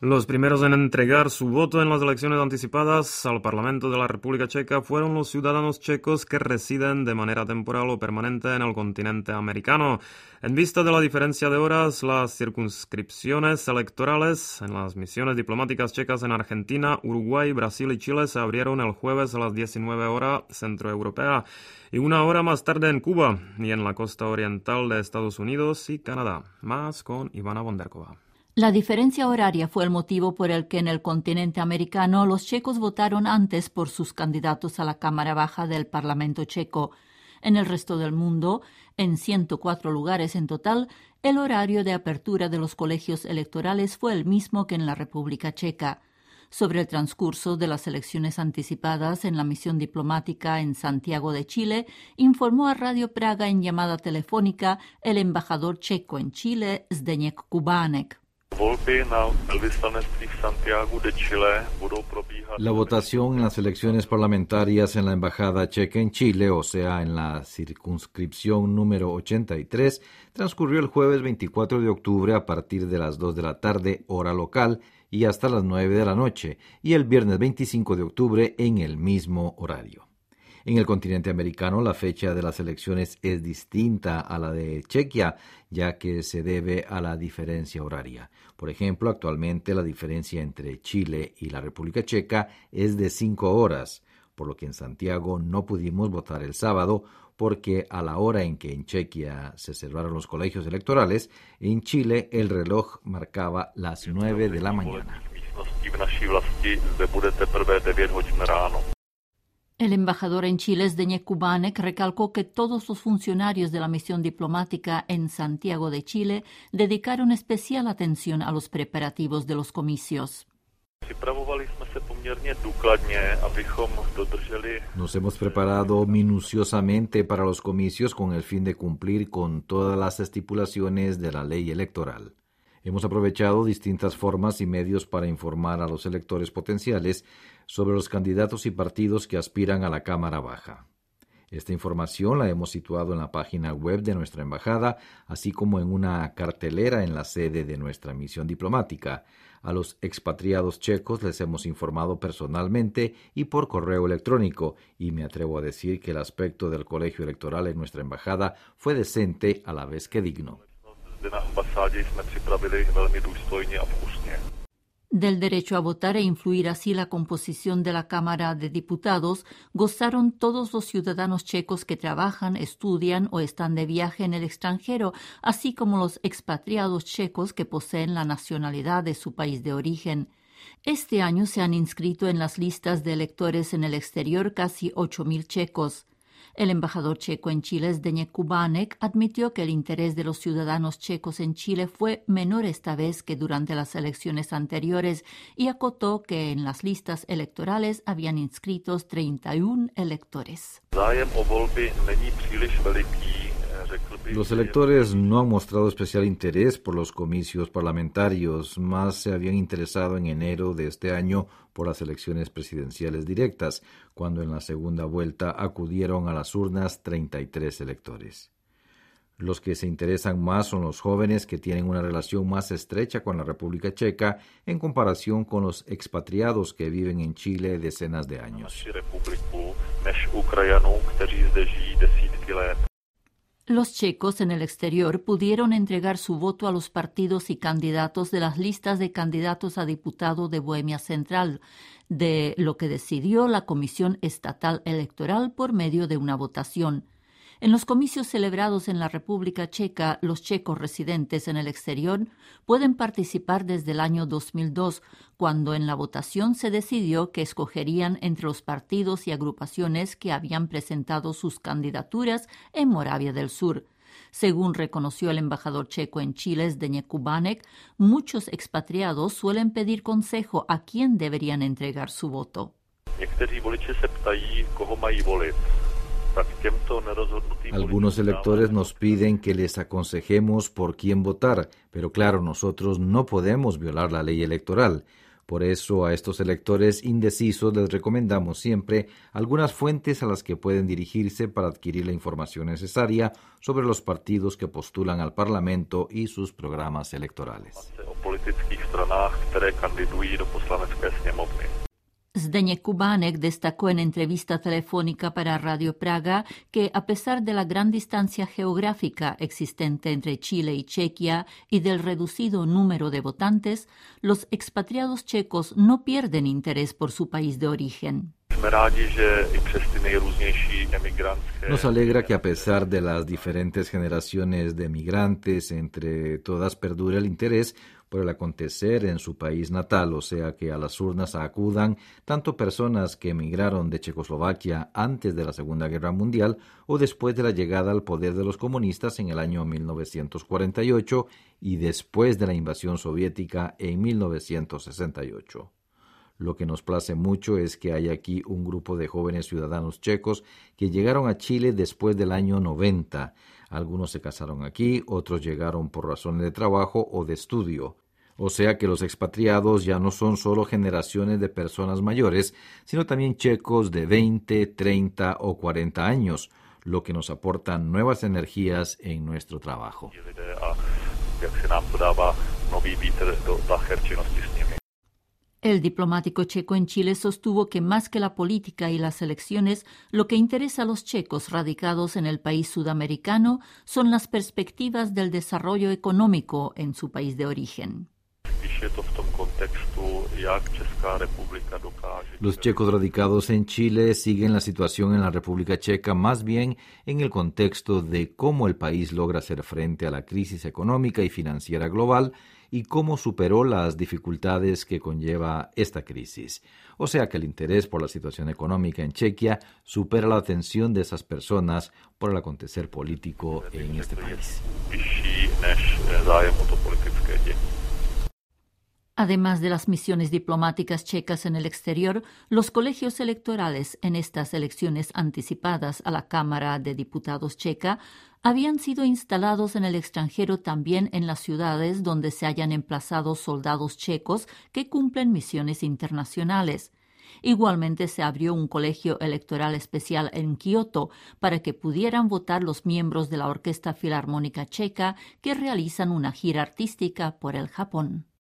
Los primeros en entregar su voto en las elecciones anticipadas al Parlamento de la República Checa fueron los ciudadanos checos que residen de manera temporal o permanente en el continente americano. En vista de la diferencia de horas, las circunscripciones electorales en las misiones diplomáticas checas en Argentina, Uruguay, Brasil y Chile se abrieron el jueves a las 19 horas centroeuropea y una hora más tarde en Cuba y en la costa oriental de Estados Unidos y Canadá. Más con Ivana Bonderkova. La diferencia horaria fue el motivo por el que en el continente americano los checos votaron antes por sus candidatos a la Cámara Baja del Parlamento checo. En el resto del mundo, en 104 lugares en total, el horario de apertura de los colegios electorales fue el mismo que en la República Checa. Sobre el transcurso de las elecciones anticipadas en la misión diplomática en Santiago de Chile, informó a Radio Praga en llamada telefónica el embajador checo en Chile, Zdeněk Kubánek. La votación en las elecciones parlamentarias en la Embajada Checa en Chile, o sea, en la circunscripción número 83, transcurrió el jueves 24 de octubre a partir de las 2 de la tarde, hora local, y hasta las 9 de la noche, y el viernes 25 de octubre en el mismo horario. En el continente americano, la fecha de las elecciones es distinta a la de Chequia, ya que se debe a la diferencia horaria. Por ejemplo, actualmente la diferencia entre Chile y la República Checa es de 5 horas, por lo que en Santiago no pudimos votar el sábado, porque a la hora en que en Chequia se cerraron los colegios electorales, en Chile el reloj marcaba las 9 de la mañana. El embajador en Chile, Zdeněk Kubánek, recalcó que todos los funcionarios de la misión diplomática en Santiago de Chile dedicaron especial atención a los preparativos de los comicios. Nos hemos preparado minuciosamente para los comicios con el fin de cumplir con todas las estipulaciones de la ley electoral. Hemos aprovechado distintas formas y medios para informar a los electores potenciales sobre los candidatos y partidos que aspiran a la Cámara Baja. Esta información la hemos situado en la página web de nuestra embajada, así como en una cartelera en la sede de nuestra misión diplomática. A los expatriados checos les hemos informado personalmente y por correo electrónico, y me atrevo a decir que el aspecto del colegio electoral en nuestra embajada fue decente a la vez que digno. Del derecho a votar e influir así la composición de la Cámara de Diputados gozaron todos los ciudadanos checos que trabajan, estudian o están de viaje en el extranjero, así como los expatriados checos que poseen la nacionalidad de su país de origen. Este año se han inscrito en las listas de electores en el exterior casi 8.000 checos. El embajador checo en Chile, Zdeněk Kubánek, admitió que el interés de los ciudadanos checos en Chile fue menor esta vez que durante las elecciones anteriores y acotó que en las listas electorales habían inscritos 31 electores. Los electores no han mostrado especial interés por los comicios parlamentarios, más se habían interesado en enero de este año por las elecciones presidenciales directas, cuando en la segunda vuelta acudieron a las urnas 33 electores. Los que se interesan más son los jóvenes que tienen una relación más estrecha con la República Checa en comparación con los expatriados que viven en Chile decenas de años. Los checos en el exterior pudieron entregar su voto a los partidos y candidatos de las listas de candidatos a diputado de Bohemia Central, de lo que decidió la Comisión Estatal Electoral por medio de una votación. En los comicios celebrados en la República Checa, los checos residentes en el exterior pueden participar desde el año 2002, cuando en la votación se decidió que escogerían entre los partidos y agrupaciones que habían presentado sus candidaturas en Moravia del Sur. Según reconoció el embajador checo en Chile, Zdeněk Kubánek, muchos expatriados suelen pedir consejo a quién deberían entregar su voto. Algunos electores nos piden que les aconsejemos por quién votar, pero claro, nosotros no podemos violar la ley electoral. Por eso a estos electores indecisos les recomendamos siempre algunas fuentes a las que pueden dirigirse para adquirir la información necesaria sobre los partidos que postulan al Parlamento y sus programas electorales. stranách, které kandidují do poslanecké sněmovny. Zdeněk Kubánek destacó en entrevista telefónica para Radio Praga que, a pesar de la gran distancia geográfica existente entre Chile y Chequia y del reducido número de votantes, los expatriados checos no pierden interés por su país de origen. Nos alegra que a pesar de las diferentes generaciones de migrantes, entre todas perdure el interés por el acontecer en su país natal, o sea que a las urnas acudan tanto personas que emigraron de Checoslovaquia antes de la Segunda Guerra Mundial o después de la llegada al poder de los comunistas en el año 1948 y después de la invasión soviética en 1968. Lo que nos place mucho es que hay aquí un grupo de jóvenes ciudadanos checos que llegaron a Chile después del año 90. Algunos se casaron aquí, otros llegaron por razones de trabajo o de estudio. O sea que los expatriados ya no son solo generaciones de personas mayores, sino también checos de 20, 30 o 40 años, lo que nos aporta nuevas energías en nuestro trabajo. El diplomático checo en Chile sostuvo que más que la política y las elecciones, lo que interesa a los checos radicados en el país sudamericano son las perspectivas del desarrollo económico en su país de origen. Los checos radicados en Chile siguen la situación en la República Checa más bien en el contexto de cómo el país logra hacer frente a la crisis económica y financiera global y cómo superó las dificultades que conlleva esta crisis. O sea que el interés por la situación económica en Chequia supera la atención de esas personas por el acontecer político en este país. Además de las misiones diplomáticas checas en el exterior, los colegios electorales en estas elecciones anticipadas a la Cámara de Diputados checa habían sido instalados en el extranjero también en las ciudades donde se hayan emplazado soldados checos que cumplen misiones internacionales. Igualmente se abrió un colegio electoral especial en Kioto para que pudieran votar los miembros de la Orquesta Filarmónica Checa que realizan una gira artística por el Japón.